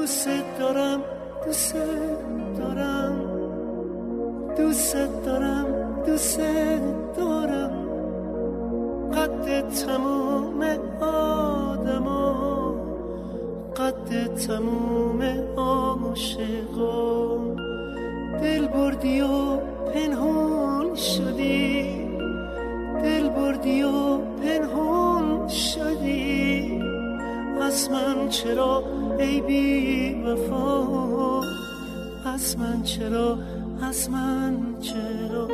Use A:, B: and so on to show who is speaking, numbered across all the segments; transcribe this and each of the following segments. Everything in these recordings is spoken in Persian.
A: دوست دارم دوست دارم دوست دارم دوست دارم قد تموم آدما قد تموم عاشقان دل بردی و پنهون شدی دل بردی و پنهون شدی از من چرا ای بی وفا از من چرا از من چرا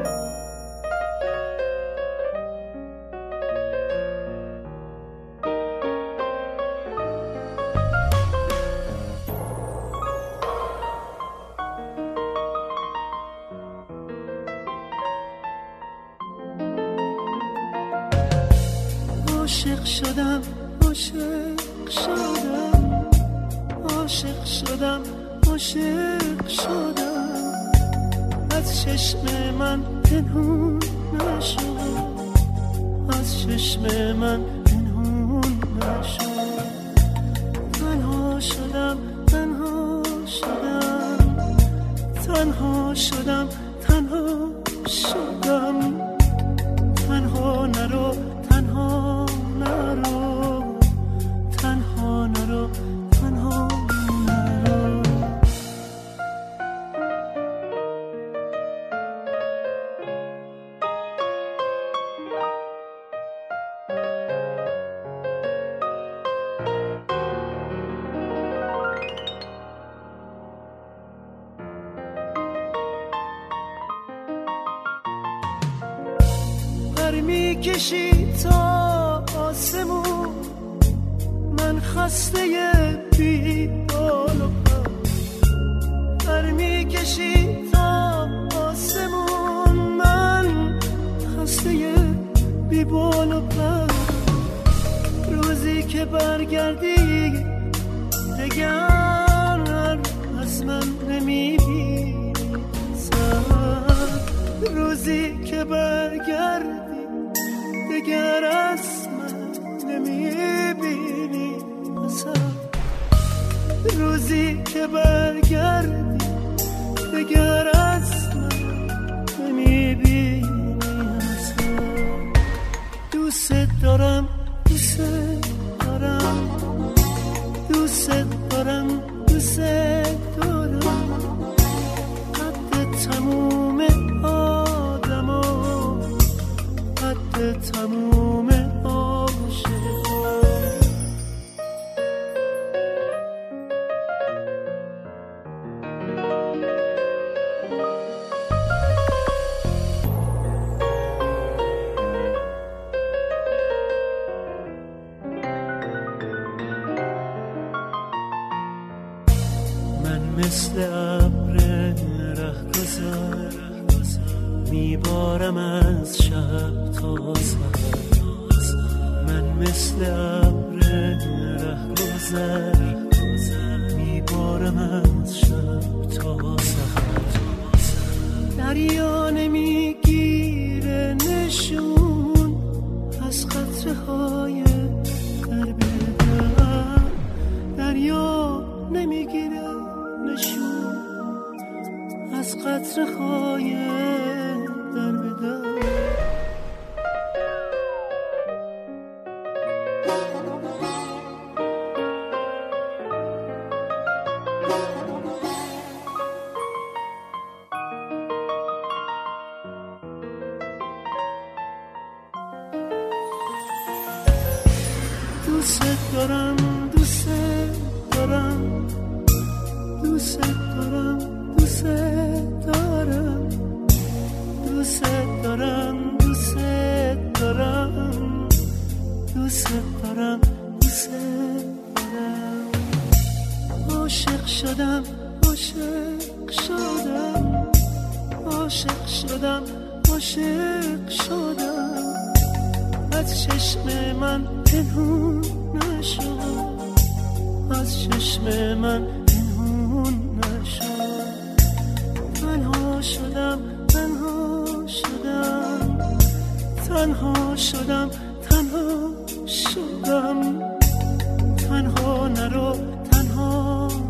A: عاشق شدم عاشق شدم عاشق شدم عاشق شدم از چشم من پنهون نشد از چشم من پنهون نشد تنها شدم تنها شدم تنها شدم تنها شدم تنها نرو تنها نرو تنها نرو تنها نرو پر میکشی تا آسمون من خسته بی بال و پر پر میکشی تا آسمون من خسته بی بال و پر روزی که برگردی دگر از من نمیبینی روزی که برگردی دگر از من نمیبینی روزی که برگردی دگر از من نمیبینی دوست دارم دوست دارم دوست دارم دوست دارم قد تموم آدما قد تموم عاشقان من مثل ابر رهگذر میبارم از شب تا سحر من مثل ابر رهگذر میبارم از شب تا سحر دریا نمیگیره نشون از قطره های درب در دریا نمیگیره نشون از قطره های درب در دوست دارم دوست دارم دوست دارم دوست دارم دوست دارم دوست دارم دوست دارم دوست دارم عاشق شدم عاشق شدم عاشق شدم عاشق شدم از چشم من پنهون نشد از چشم من پنهون نشد تنها شدم تنها شدم تنها شدم تنها شدم تنها نرو تنها